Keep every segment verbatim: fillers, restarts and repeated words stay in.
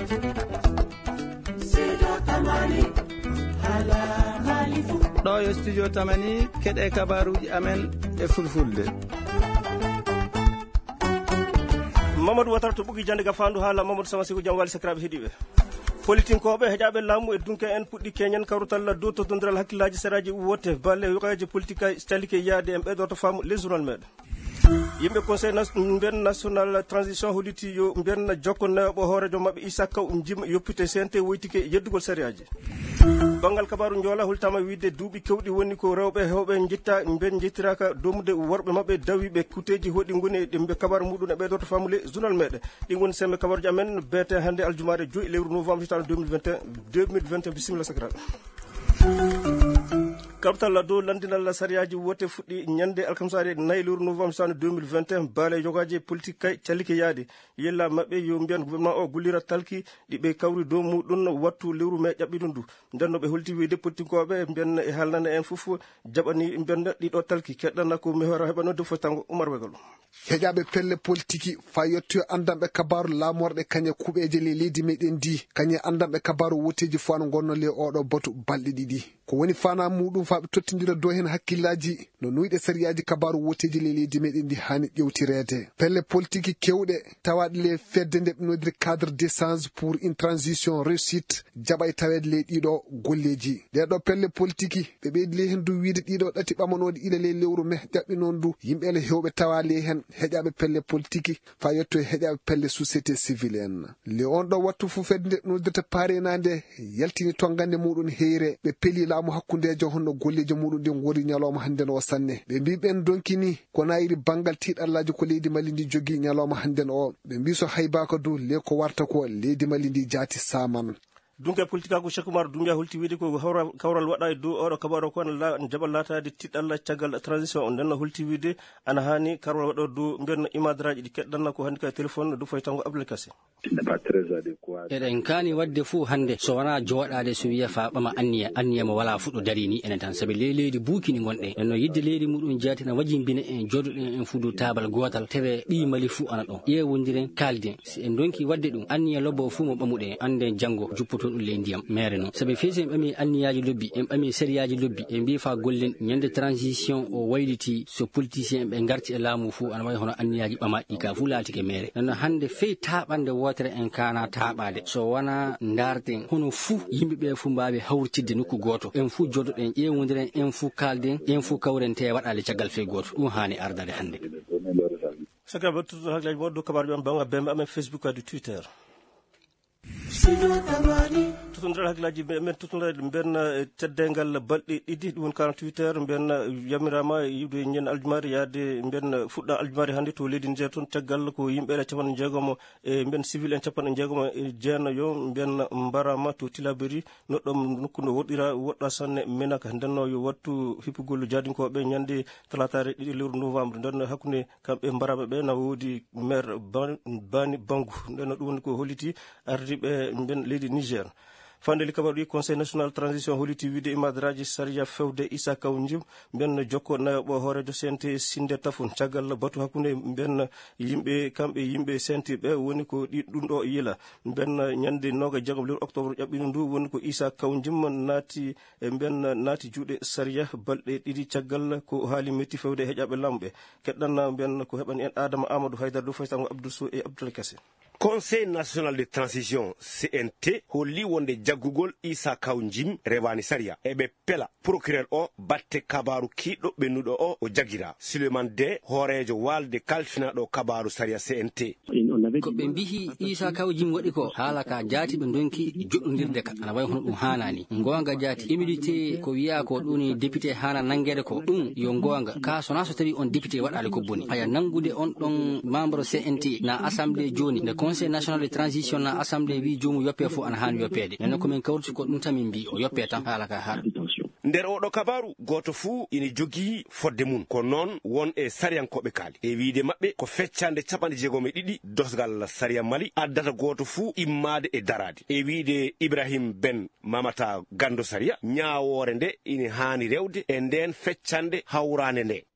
ɗo yo studio tamani keɗe kabaruji amen e fulfulde. Mamadou Watara to ɓugi jande ga fandu haala Mamadou Sama Sigo jam wali sakiraɓe heeɗiɓe politinkoɓe heƴaɓe laamu e dunke en puɗɗi keñen kawrutalla dow to dondiral hakkillaji seraji wotte balle yokaji politique stalike yaade en ɓeɗoto faamu les journal meɗen yimɓe conseil mbiyen national transition holliti yo mbiyen jokko newoɓo hoorejo mabɓe Issa Kaw jima yoppite C N T woytike yeddugol sériyaji bangal kabaru joola hultama wiide duuɓi kewɗi woni ko rewɓe hewɓe jitta mbiyen jittiraka domude worɓe mabɓe dawiɓe kuteji hoɗi goni ɗe kabaru muɗum e ɓeɗoto famule journal meɗen ɗi goni semme kabaruji amen beete hande aljumare joyi lewru novembre hitande deux mille vingt et un deux mille vingt et un bisimilla sakiraɓe kabtalla dow landinal sariyaji wote fuɗɗi ñande alkamsare nayi lewru novembre hitande deux mille vingt et un baale jogaji politique kay callike yaade yella mabɓe yo mbiyan gouvernement o gullira talki ɗiɓe kawri dow muɗum wattu lewru me ƴaɓɓiɗum ndu ndenno ɓe holti wiide politique mbiyan e haalnane en fof jaɓani mbiyan ɗiɗo talki keɗɗanna ko mi hora heɓanode fo tango Oumar Wegal heƴaɓe pelle politique fa yettoyo andanɓe kabaru laamorɗe kañe kuuɓeje le leydi meɗen ndi kañe andanɓe kabaru woteji fo ano gonno le oɗo batu balɗe ɗiɗi ko woni fana muɗum fa ɓe tottidira dow hen hakkillaji no nuyɗe sériyaji kabaru woteji le leydi meɗen ndi hani ƴewtirede pelle politique kewɗe tawaɗe le fedde nde ɓe nodiri cadre d'échange pour une transition réussite jaɓay tawede le ɗiɗo golleji ɗeɗo pelle politique ɓe ɓeydi le hen du wiide ɗiɗo ɗati ɓamanoɗe ila le lewru me ƴaɓɓi noon du yimɓele hewɓe tawa le hen heƴaɓe pelle politique fa yetto e heƴaɓe pelle société civile en le on ɗo wattu fu fedde nde nodirta parenade yaltini tongande muɗum heyre ɓe peeli laamu hakkudejo honno golleji muɗum ɗi gori ñalawma hande o sanne ɓe mbi ɓen donkini ko nayiri bangal tiɗallaji ko leydi Mali ndi jogui ñalawma hande o ɓe mbi so haybaka du le ko warta ko leydi Mali ndi jaati saman dunke politique ko Cheikh Oumar Doumbia holti wiide ko kawral waɗa e dow oɗo kabaru ko la jaɓal latade tiɗɗalla caggal transition o ndenno holti wiide ana hani kawral waɗo dow mbiyen imadraji ɗi keɗɗanna ko hande ka téléphone du fay tango Abdoul Kassé eɗen kaani wadde fuu hande so wona jooɗade so wiya fa ɓama anniya anniya mo wala fuɗɗo dari ni enen tan saabi ley leydi buukini gonɗe enno yidde leydi muɗum jaatina wajimbine en joɗoɗen en fuudu tabal gotal tewe ɓi Mali fuu ana ɗon ƴewodiren kalden si en donki wadde ɗum anniya lobbo fuu mo ɓamuɗen anden janggo juppoto ɗum ley ndiyam mere noon saabi feesi en ɓami anniyaji lobbi en ɓami sériyaji lobbi en mbi fa gollen ñande transition o wayliti so politicien ɓe garti e laamu fuu ana wayi hono anniyaji ɓamaɗɗi ka fuu laatike mere nonno hande fey taɓande wotere en kana taɓade so wona darden hono fuu yimɓeɓe fuu mbawi hawrtidde nokku goto en fuu jodoɗen ƴewodiren en fuu kalden en fuu kawren te waɗale caggal fey goto ɗum hani ardade hande saka battuɗo haklaji moɗo kabaruji am banga bembe amen Facebook adu Twitter tutondira hakillaji men tutondira mbiyen teddengal balɗe ɗiɗi ɗum woni quarante-huit heures mbiyen yamirama yiwde ñande aljumari yaade mbiyen fuɗɗa aljumari hannde to leydi Niger toon caggal ko yimɓeɗe capanɗe jeegomo e mbiyen civil en capanɗe jeegomo e jeenayo mbiyen mbarama to Tilaberi noɗɗom nokku no woɗɗira woɗɗa sanne menaka ndenno yo wattu hippugol jadinkoɓe ñande talatare ɗiɗi lewru novembre nden hakkude kamɓe mbaraɓe ɓe na woodi maire Bani Bangu ndenno ɗum woni ko holliti ardiɓe mbiyen leydi Niger fande likabaru ɗi conseil national transition holliti wiide imadraji saria fewde Issa Kaw jim mbiyen jokko nayoɓo hoorejo C N T sinde tafun caggal batu hakkude mbiyen yimɓe kamɓe yimɓe C N T ɓe woni ko ɗi ɗum ɗo yila mbiyen ñande noga jeegom lewru octobre ƴaɓɓino ndu woni ko Issa Kaw jim naati mbiyen naati juuɗe saria balɗe ɗiɗi caggal ko haali metti fewde heƴaɓe lamɓe keɗɗanna mbiyen ko heɓani en Adama Amadou Haydara do faytango Abdou Sow e Abdoul Kassé conseil national de transition C N T holli wonde jaggugol Issa Kaw jim rewani saria eɓe pela procureur o batte kabaru kiɗɗo ɓennuɗo o o jagira Souleymane De hoorejo walde kalfinaɗo kabaru saria C N T ko ɓe mbihi Issa Kaw jim waɗi ko haala ka jaati ɓe donki joɗɗodirde ka ana wayi hono ɗum hanani gonga jaati humilité ko wiya ko ɗuni député hana nangede ko ɗum yo gonga ka sona so tawi on député waɗali ko boni aya nangude on ɗon membre C N T na assemblée joni nde conseil national de transition na assemblée wi jomum yoppe fof ana hani yoppede nonno komin kawruti ko ɗum tan min mbi o yoppe tan haala ka haɗa nder oɗo kabaru goto fuu ina jogii fodde mum ko noon won e sariyankoɓe kaali e wiide maɓɓe ko feccande capanɗe jeegom e ɗiɗi dosgal saria Mali addata goto fuu immade e darade e wiide Ibrahim Ben Mamata gando saria ñawore nde ina hani rewde e nden feccande hawrande nde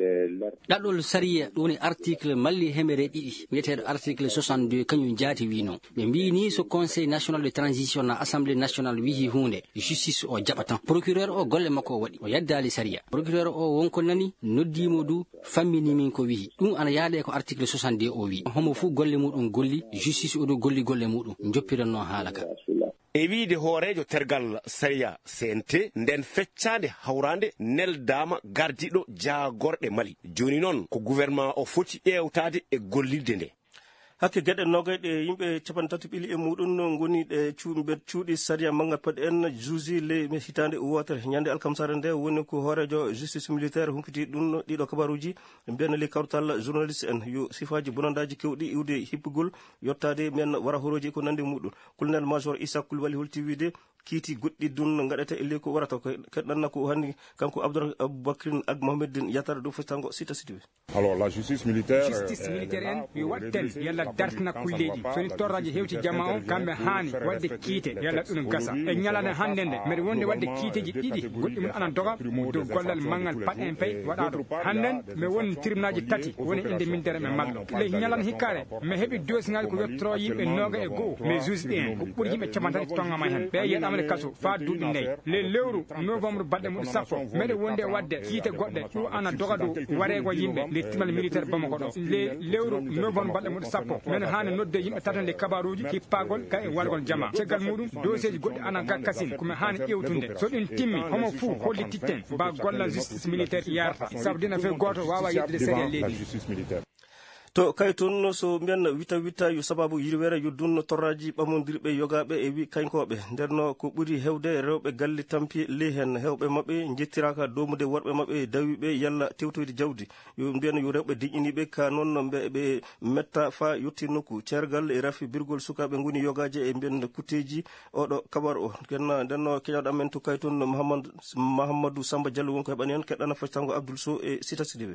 ɗaɗɗol sariya ɗoni article malli hemere ɗiɗi wiyeteɗo article soixante-deux kañum jaati wi noon ɓe mbi ni so conseil national de transition na assemblée nationale wihi hunde justice o jaɓatan procureur o golle makko o waɗi o yaddali sariya procureur o wonko nani noddimo du fammini min ko wihi ɗum ana yaade ko article soixante-deux o wi homo fuu golle muɗum golli justice oɗo golli golle muɗum joppiranno haala ka e wiide hoorejo tergal sariya C N T nden feccande hawrande neldama gardiɗo jaagorɗe Mali joni noon ko gouvernement o foti ƴewtade e gollirde nde hakke gueɗe nogayɗe yimɓe capan tati ɓili e muɗum goni ɗe cuuɓe cuuɗi saria magga paɗ en juusi le hitande wotere ñande alkamsare nde woni ko hoorejo justice militaire humpiti ɗum ɗiɗo kabaruji mbiyan le kawtal journaliste en yo sifaji bonandaji kewɗi iwde hippugol yettade men wara horoji ko nandi muɗum colonel major Issa Coulibaly holti wiide kiiti goɗɗi dun gaɗete e ley ko warata ko keɗɗanna ko hanni kanko Abdoubacry ak Mohamedine yatare ɗo fotango sita sidiwe alors la justice militaire justice militaire en wi watten yalla dartina kulleji soni torraji hewti jama o kamɓe haani wadde kiite yalla ɗum gasa e ñalade hande nde mbeɗa wonde wadde kiiteji ɗiɗi goɗɗi mum anan doga dow gollal manggal paɗen pay waɗa ɗo hannden mi woni tribunal ji tati woni inde militaire me mallo ley ñalan hikkare mi heeɓi dossier ngaji ko yettoro yimɓe noga e goho mais juge ɗi en ko ɓuuri yimɓe capan tati tongama hen ɓe yeɗamade kaso fa duuɓi nayyi le lewru novembre balɗe muɗum sappo mbeɗa wonde wadde kiite goɗɗe ɗum ana doga dow warego yimɓe le tribunal militaire Bamako ɗo le lewru novembre balɗe muɗum sappo men hani nodde yimɓe tatande kabaruji hippagol ka e wargol jama caggal muɗum dossier ji goɗɗi ana ga kasine komi hani ƴewtude so ɗin timmi homo fuu holli titten mba golla justice militaire yarta saabu dina fe goto wawa yettude série leydi to kay toon so mbiyan wita wita yo sababu yirwere yo dunno torraji ɓamodirɓe yogaɓe e wi kaynkoɓe nderno ko ɓuuri hewde rewɓe galle tampi ley hen hewɓe mabɓe jettiraka domude worɓe mabɓe dawiɓe yalla tewtoyde jawdi yo mbiyan yo rewɓe diƴƴiniɓe ka noon ɓe ɓe metta fa yetti nokku ceergal e rafi birgol sukaɓe goni yogaji e mbiyan kutteji oɗo kabar o kenna ndenno keñoɗo amen to kay toon Mahamadou Mahamadou Samba Diallo wonko heɓani hen keɗɗana fectango Abdoul Sow e Sita Sidibe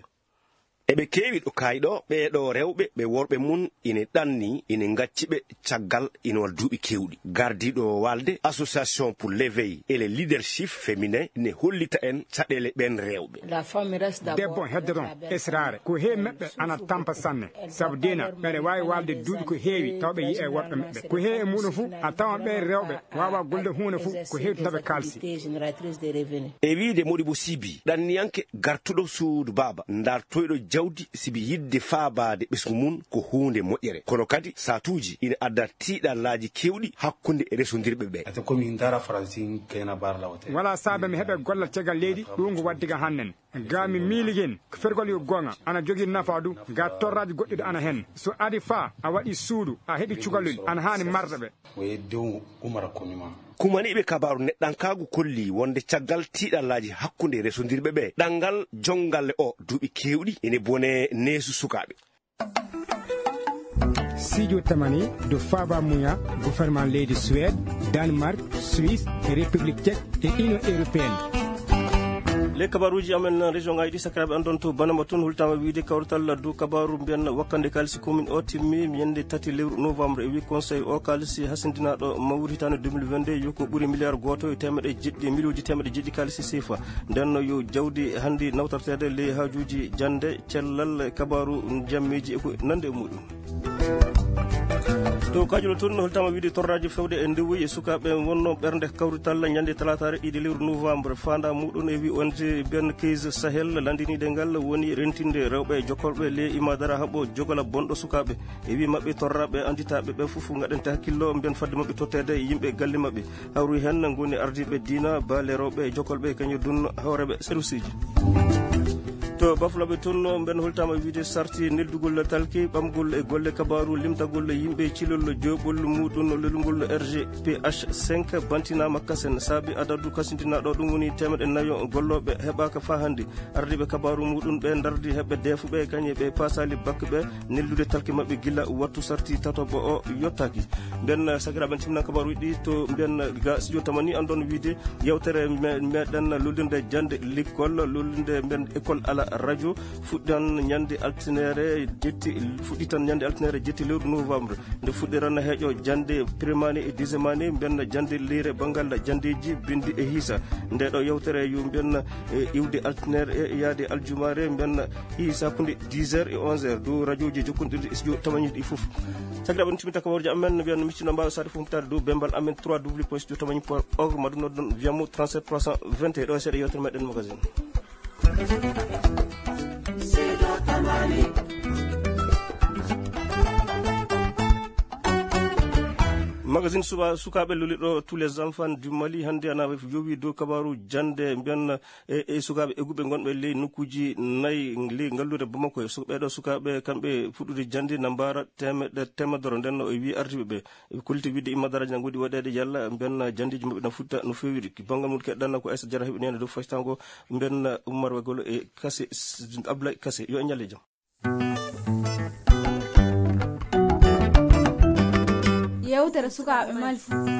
eɓe kewi ɗo kayɗo ɓeɗo rewɓe ɓe worɓe mun ine ɗanni ine gacciɓe caggal ina duuɓi kewɗi gardiɗo walde association pour l'éveil et le leadership féminin ne hollita en caɗele ɓen rewɓe debbo hedde toon esrare ko heewi meɓɓe ana tampa sanne saabu dina ɓeɗe wawi walde duuɓi ko heewi taw ɓe yi e worɓe meɓɓe ko heewi e muɗum fuu a tawan ɓe rewɓe wawa golde hunde fuu ko heewi taɓe kalsi e wiide Modibo Sibi ɗanniyanke gartuɗo suudu baba dartoyɗo jawdi sibi yidde faabade ɓesgu mum ko hunde moƴƴere kono kadi satuji ina adda tiiɗallaji kewɗi hakkunde e resondirɓe ɓe wala saabe mi heeɓe gollal caggal leydi ɗum ngo waddiga hannen ga mi miiligen ko fergol yo gonga ana jogui nafa du ga torraji goɗɗiɗo ana hen so adi fa a waɗi suudu a heeɓi cukalel ana hani marde ɓe kumaniɓe kabaru neɗɗankagu kolli wonde caggal tiiɗallaji hakkunde resondirɓe ɓe ɗangal jongalle o duuɓi kewɗi ene bone neesu sukaɓe Sidio Tamani do Faba Mouya gouvernement leydi Suède Danemark Suisse e République tchèque e Union européenne les kabaruji amen région ngaji ɗi sakiraɓe andon to banama toon hultama wiide kawrital dow kabaru mbiyan wakkande kalisi commune o timmi ñande tati lewru novembre e wi conseil o kalisi hasindinaɗo mawri hitande deux mille vingt-deux yo ko ɓuuri milliard goto e temedde jeɗɗi milliuji temedde jeɗɗi kalisi sifa nden yo jawdi handi nawtartede ley hajuji jande cellal kabaru jammiji e ko nande e muɗum to kajulo toon holtama wiide torraji fewde e ndewoyi e sukaɓe wonno ɓernde kawrital ñande talatare ɗiɗi lewru novembre fanda muɗum e wi on ben case sahel landiniɗe ngal woni rentinde rewɓe jokkolɓe le imadara haɓo jogola bonɗo sukaɓe e wi mabɓe torraɓe anditaɓe ɓe foof gaɗente hakkillo mbiyan fadde mabɓe tottede e yimɓe galle mabɓe hawri hen goni ardiɓe diina baale rewɓe jokkolɓe kañum dun hawreɓe service ji to bafulaɓe toon ben holtama wiide sarti neldugol talki ɓamgol e golle kabaru limtagol yimɓe cilol joɓol muɗum lelugol R G P H cinq bantinama kasen saabi adadu kasintinaɗo ɗum woni temedde nayo golloɓe heɓaka fa hande ardiɓe kabaru muɗum ɓe dardi heɓɓe defuɓe kañe ɓe pasali bakke ɓe neldude talki mabɓe gilla wattu sarti tatoɓo o yottaki nden sakiraɓe timna kabaruji ɗi to mbiyan ga studio Tamani andon wiide yewtere meɗen lollinde jande l'école lollinde mbiyan école ala radio fuɗɗan ñande altinere jetti fuɗɗi tan ñande altinere jetti lewru novembre nde fuɗɗiranno heeƴo jande primani e dixiémani mbenna jande lire bangal jandeji bindi e hiisa nde ɗo yewtere yo mbenna e iwde altinere e yaade aljumare mbenna hiisa kunde dix heures et onze heures do radio ji jokkondirde studio tamañuɗi ɗi fof sakiraɓe no timita kamarji amen mbiyanno miccino mbawa sade fof mutade dow bembal amen trois w point studio tamañi point org maɗum noddon wiyamo trente-sept trois cent vingt et un ɗo seeɗa yewtere meɗen magazine magazine suba sukaɓe loliɗo tous les enfants du Mali hande ana yowi dow kabaru jande mbiyanna e, e sukaɓe eguɓe gonɓe ley nokkuji nayyi ley ngallude Bamako e ɓeɗo sukaɓe kamɓe fuɗɗude jande na mbara temeɗe temedoro nden o wi ardiɓe ɓe ɓe kolliti widde imma daraja na goɗɗi waɗede yalla mbiyanna jandeji mabɓe na futta no fewiri banggal mum keɗɗanna ko Aissa Diarra heeɓi nene dow faytango mbiyanna Oumar Wagolo e Kassé Abdoulaye Kassé yo e ñalle jaam yewtere sukaɓe Mali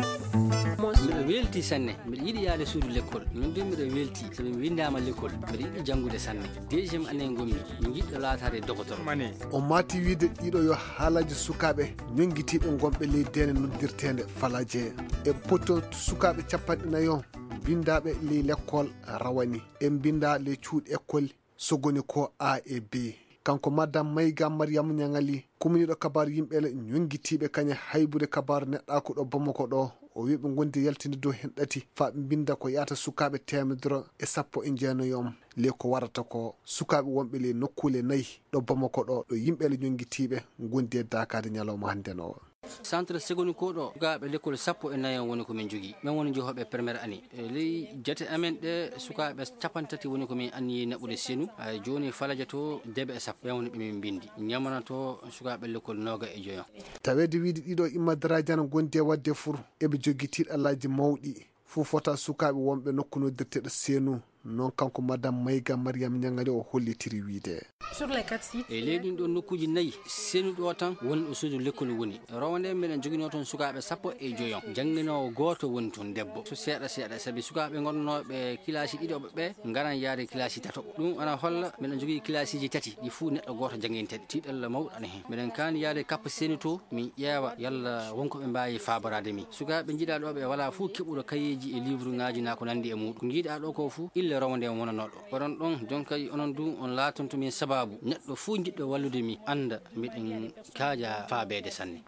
miɗo welti sanne mbiɗa yiɗi yaade suudu l'école min du mbiɗo welti somi windama l'école mbiɗa yiɗi janggude sanne deuxiéme année gommi mi jiɗɗo laatade docteur mani o mati wiide ɗiɗo yo haalaji sukaɓe ñonguitiɓe gonɓe ley dene noddirtede falaje e poto sukaɓe capanɗe nayyi o bindaɓe ley l'école rawani e binda ley cuuɗi école sogoni ko A et B kanko madame Mayga Mariam Niangali kuminiɗo kabaru yimɓele ñonguitiɓe kañe haybude kabaru neɗɗako ɗo Bamako ɗo o wi ɓe gondi yaltinde dow hen ɗati fa ɓe binda ko yata sukaɓe temedere e sappo e jeenayyom le ko warata ko sukaɓe wonɓe le nokkule nayyi ɗo Bamako ɗo ɗo yimɓele ñonguitiɓe gondi e dakade ñalawma hande no centre segoni ko ɗo sukaɓe l'école sappo e nayyi woni komin jogui min woni jeehoɓe premiére année ley jate amen ɗe sukaɓe capantati woni komin anniyi naɓude seenu ay joni falaja to deeɓe e sappo ɓen woni ɓemin bindi ñamana to sukaɓe l'école noga e joyon tawede wiide ɗiɗo imma daradiana gondi e wadde four eɓe jogui tiɗallaji mawɗi fo fota sukaɓe wonɓe nokku noddirteɗo seenu non kanko madame Mayga Mariam Niangali o hollitiri wiide sur les quatre sites e ley ɗin ɗon nokkuji nayyi seenu ɗo tan woni ɗo suudu l'école woni rawande meɗen joguino toon sukaɓe sappo e joyon jangguinowo goto woni toon debbo so seeɗa seeɗa saabi sukaɓe gonnoɓe kilasi ɗiɗoɓe ɓe garan yaade kilasi tatoɓo ɗum ana holla meɗen jogui kilasiji tati ɗi fuu neɗɗo goto janguinteɗe tiɗalla mawɗo ana hen meɗen kani yaade kappa seeni to min ƴeewa yalla wonkoɓe mbawi faborade min sukaɓe jiiɗa ɗo ɓe wala fuu keɓuɗo kayeji e livre ngaji na ko nandi e muɗum ko jiiɗa ɗo ko fuu ille rawande wonanoɗo oɗon ɗon jonkay onon du on laatonto min sababu neɗɗo fuu jiɗɗo wallude mi anda mbiɗen kaaja faabede sanne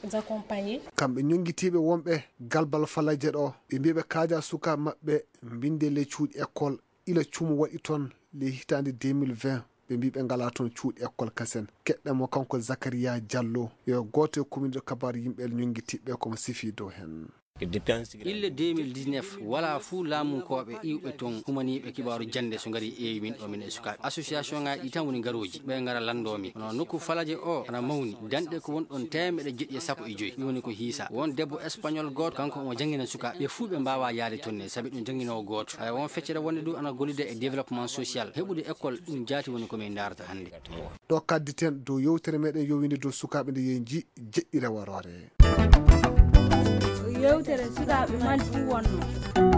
kamɓe ñonguitiɓe wonɓe galbal falaje ɗo ɓe mbiɓe kaaja suka mabɓe binde le cuuɗi école ila cuumu waɗi toon le hitande deux mille vingt ɓe mbiɓe ngala toon cuuɗi école kasen keɗɗemo kanko Zakaria Diallo yo goto e commune kabaru yimɓe ñonguitiɓe komo sifi dow hen ille deux mille dix-neuf wala fuu laamunkoɓe iwɓe toon humaniɓe kibaru jande so gari ƴeewi min ɗo min e sukaɓe association ngaji ɗi tan woni garoji ɓe gara landomi ono nokku falaje o ana mawni danɗe ko won ɗon temeɗe jeɗɗi e sappo e joyyi ɗi woni ko hiisa won debbo espagnol goto kanko omo jangguina sukaɓe ɓe fuu ɓe mbawa yaade tonne saabi ɗum jangguinowo goto ay won feccere wonde du ana gollude e développement social heɓude école ɗum jaati woni komin darata hande ɗo kadditen dow yewtere meɗen yowinde dow sukaɓe nde yen ji jeɗɗi rewarore yewtere sukaɓe Mali fu wonno